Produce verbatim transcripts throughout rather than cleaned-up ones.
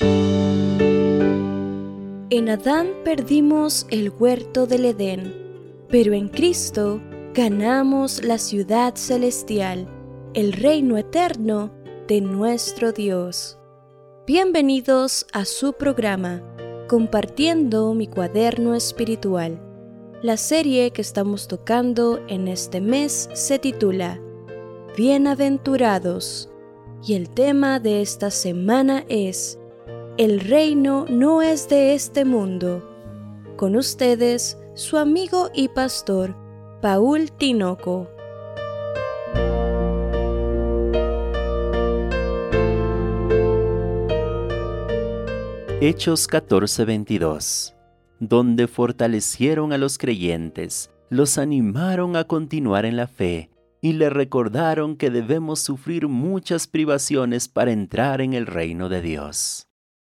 En Adán perdimos el huerto del Edén, pero en Cristo ganamos la ciudad celestial, el reino eterno de nuestro Dios. Bienvenidos a su programa, Compartiendo mi cuaderno espiritual. La serie que estamos tocando en este mes se titula Bienaventurados, y el tema de esta semana es El reino no es de este mundo. Con ustedes, su amigo y pastor, Paul Tinoco. Hechos catorce veintidós, donde fortalecieron a los creyentes, los animaron a continuar en la fe y les recordaron que debemos sufrir muchas privaciones para entrar en el reino de Dios.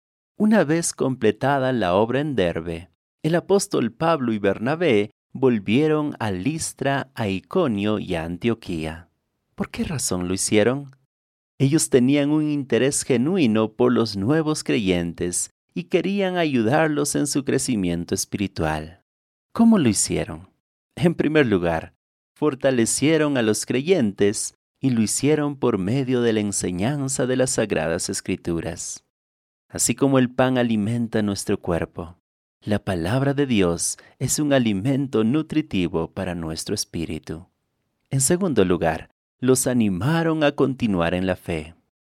Una vez completada la obra en Derbe, el apóstol Pablo y Bernabé volvieron a Listra, a Iconio y a Antioquía. ¿Por qué razón lo hicieron? Ellos tenían un interés genuino por los nuevos creyentes y querían ayudarlos en su crecimiento espiritual. ¿Cómo lo hicieron? En primer lugar, fortalecieron a los creyentes y lo hicieron por medio de la enseñanza de las Sagradas Escrituras. Así como el pan alimenta nuestro cuerpo, la palabra de Dios es un alimento nutritivo para nuestro espíritu. En segundo lugar, los animaron a continuar en la fe.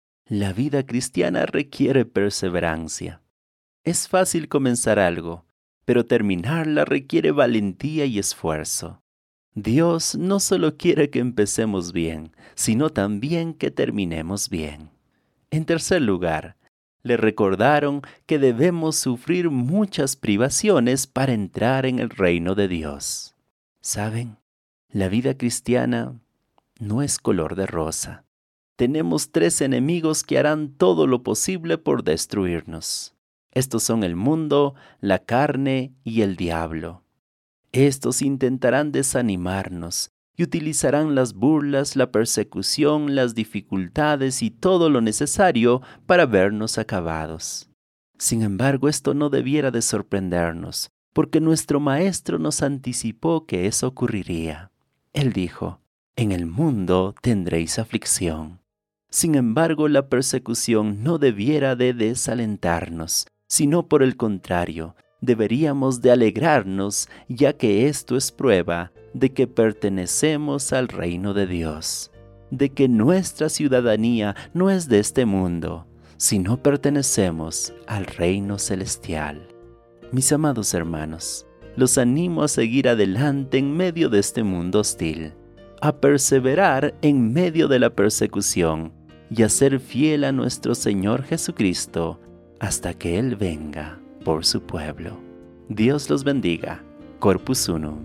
La vida cristiana requiere perseverancia. Es fácil comenzar algo, pero terminarla requiere valentía y esfuerzo. Dios no solo quiere que empecemos bien, sino también que terminemos bien. En tercer lugar, le recordaron que debemos sufrir muchas privaciones para entrar en el reino de Dios. ¿Saben? La vida cristiana no es color de rosa. Tenemos tres enemigos que harán todo lo posible por destruirnos. Estos son el mundo, la carne y el diablo. Estos intentarán desanimarnos y utilizarán las burlas, la persecución, las dificultades y todo lo necesario para vernos acabados. Sin embargo, esto no debiera de sorprendernos, porque nuestro Maestro nos anticipó que eso ocurriría. Él dijo, «En el mundo tendréis aflicción». Sin embargo, la persecución no debiera de desalentarnos, sino por el contrario, deberíamos de alegrarnos, ya que esto es prueba de que pertenecemos al reino de Dios, de que nuestra ciudadanía no es de este mundo, sino pertenecemos al reino celestial. Mis amados hermanos, los animo a seguir adelante en medio de este mundo hostil, a perseverar en medio de la persecución y a ser fiel a nuestro Señor Jesucristo hasta que Él venga por su pueblo. Dios los bendiga. Corpus Unum.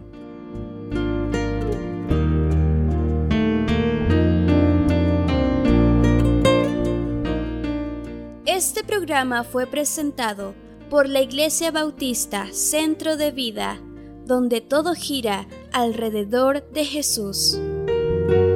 Este programa fue presentado por la Iglesia Bautista Centro de Vida, donde todo gira alrededor de Jesús.